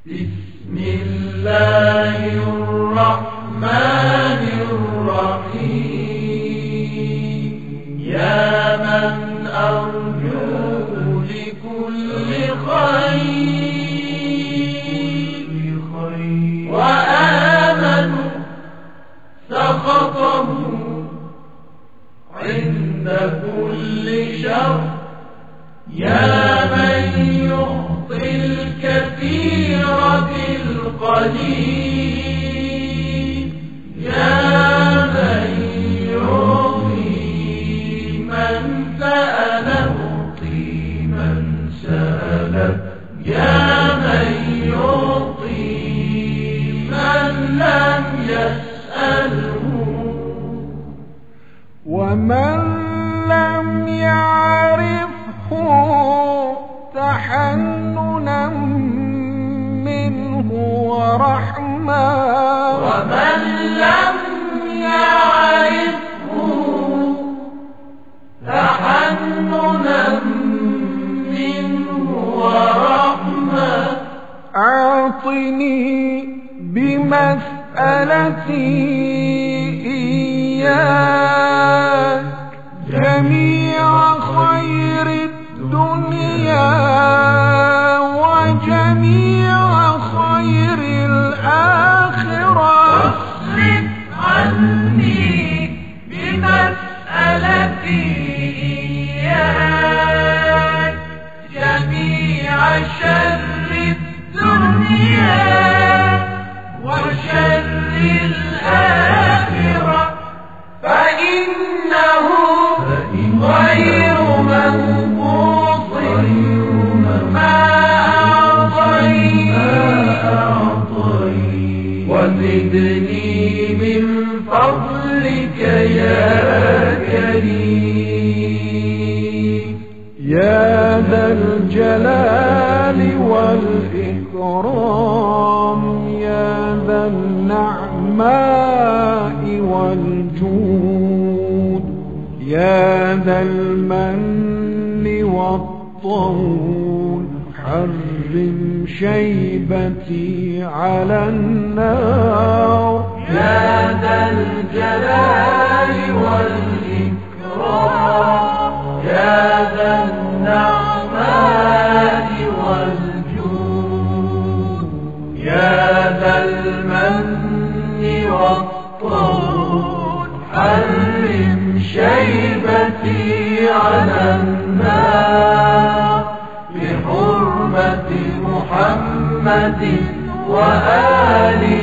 بسم الله الرحمن الرحيم. يا من أرجو لكل خير وآمنوا سخطه عند كل شر. يا من يعطي الكثير بالقليل. يا من يعطي من سأل يعطي من سأل. يا من يعطي من لم يسأله. ومن لم يعرفه تحننا منه ورحمة. ومن لم يعرفه تحننا منه ورحمة. أعطني بمسألتي إياك جميع خير الدنيا وجميع خير الآخرة. واصرف عني بمسألتي إياك جميع شر الدنيا وشر الآخرة. فإنه غير منقوص ما أعطيت. وزدني من فضلك يا كريم. يا ذا الجلال والإكرام. يا ذا النعماء والجود. يا ذا المن والطول. حرم شيبتي على النار. يا ذا الجلال والإكرام. يا ذا النعماء والجود. يا ذا المن والطول. حرم شيبتي على النار. بحرمة محمد وآله